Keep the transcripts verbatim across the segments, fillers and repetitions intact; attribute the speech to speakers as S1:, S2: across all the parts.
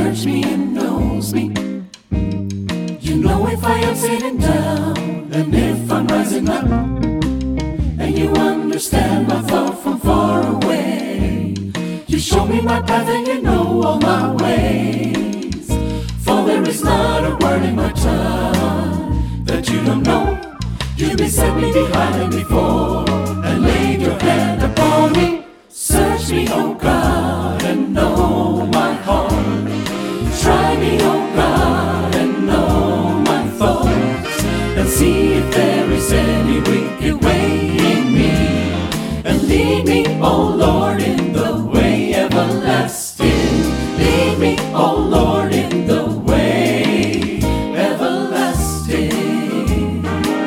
S1: search me and knows me. You know if I am sitting down and if I'm rising up, and you understand my thought from far away. You show me my path and you know all my ways. For there is not a word in my tongue that you don't know. You beset me behind and before, and laid your hand upon me. Search me, oh God, and know my heart. Try me, oh God, and know my thoughts, and see if there is any wicked way in me, and lead me, oh Lord, in the way everlasting. Lead me, oh Lord, in the way everlasting.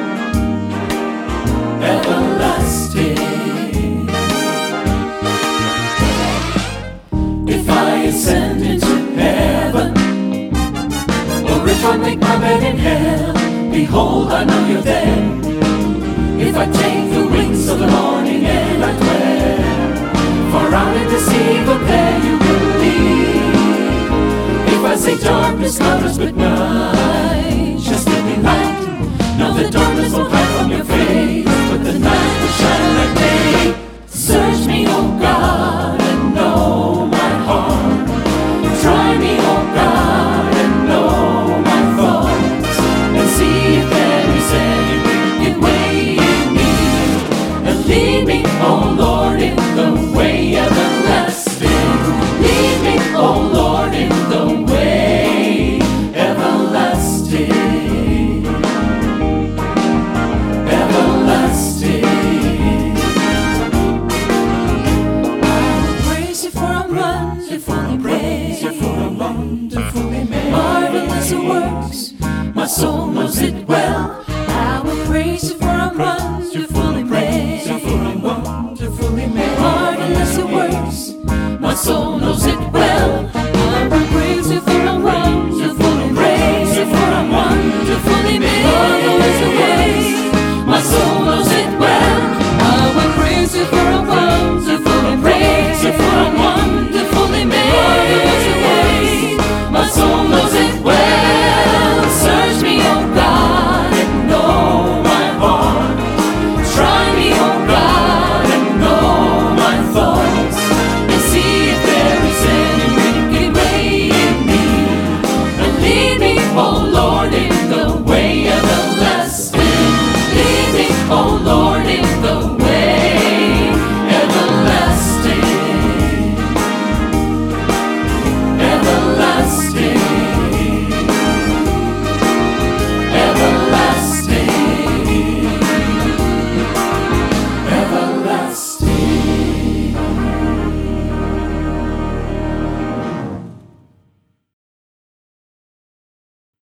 S1: Everlasting. If I ascend into heaven, or if I make my bed in hell, behold, I know you're there. If I take the wings of the morning and I dwell far out in the sea, but there you will lead. If I say darkness covers but night shall still be light, no, the darkness won't hide from your face, but the night will shine like day. Search me, oh God, and know my heart. Try me, oh God, and know my thoughts, and see if there is any wicked way in me, and lead me, oh Lord, in the way everlasting. Lead me, oh Lord, in the way everlasting. Everlasting. I will praise you for I'm wonderfully made. You for I'm wonderfully made. Marvelous works, my soul knows it well. I will praise you for I'm wonderfully